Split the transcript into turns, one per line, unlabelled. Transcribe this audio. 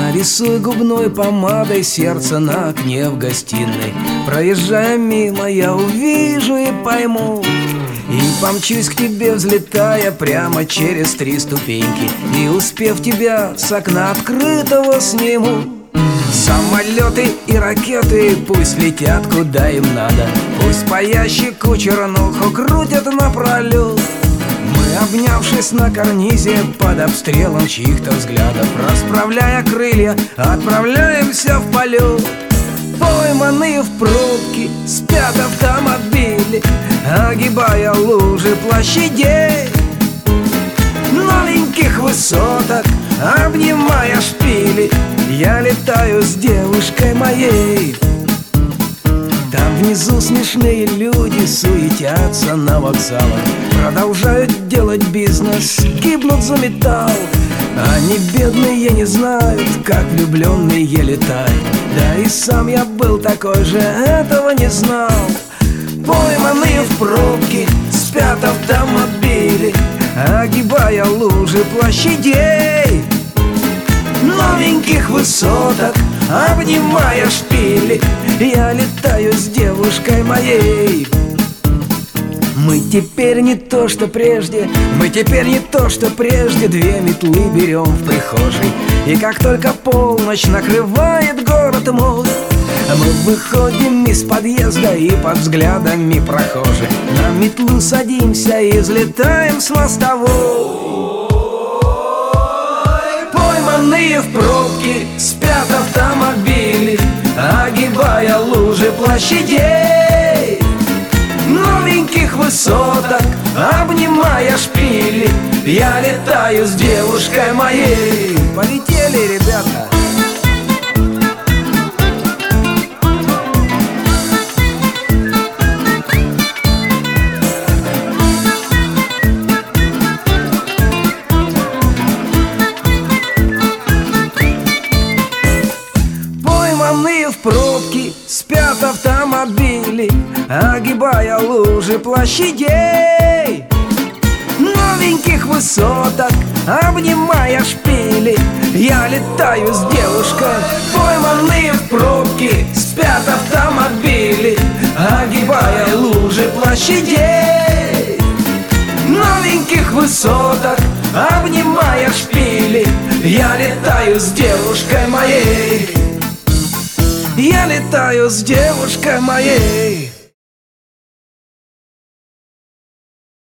Нарисуй губной помадой сердце на окне в гостиной. Проезжая мимо, я увижу и пойму, и помчусь к тебе, взлетая прямо через 3 ступеньки. И успев тебя с окна открытого сниму. Самолеты и ракеты пусть летят куда им надо, пусть паящий чернуху крутят напролет. Мы, обнявшись на карнизе под обстрелом чьих-то взглядов, расправляя крылья, отправляемся в полет. Пойманные в пробке спят автомобили, огибая лужи площадей, новеньких высоток, обнимая шпили. Я летаю с девушкой моей. Там внизу смешные люди суетятся на вокзалах, продолжают делать бизнес, гибнут за металл. Они бедные не знают, как влюбленные летают. Да и сам я был такой же, этого не знал. Пойманные в пробке спят автомобили, огибая лужи площадей, новеньких высоток, обнимая шпили. Я летаю с девушкой моей. Мы теперь не то, что прежде, мы теперь не то, что прежде. 2 метлы берем в прихожей, и как только полночь накрывает город мой, мы выходим из подъезда и под взглядами прохожих на метлу садимся и взлетаем с мостовой. Пойманные в пробке спят автомобили, огибая лужи площадей, новеньких высоток, обнимая шпили. Я летаю с девушкой моей. Полетели, ребята! Пойманные в пробке спят автомобили, огибая лужи площадей, новеньких высоток, обнимая шпили. Я летаю с девушкой. Пойманные в пробке спят автомобили, огибая лужи площадей, новеньких высоток, обнимая шпили. Я летаю с девушкой моей. Я летаю с девушкой моей.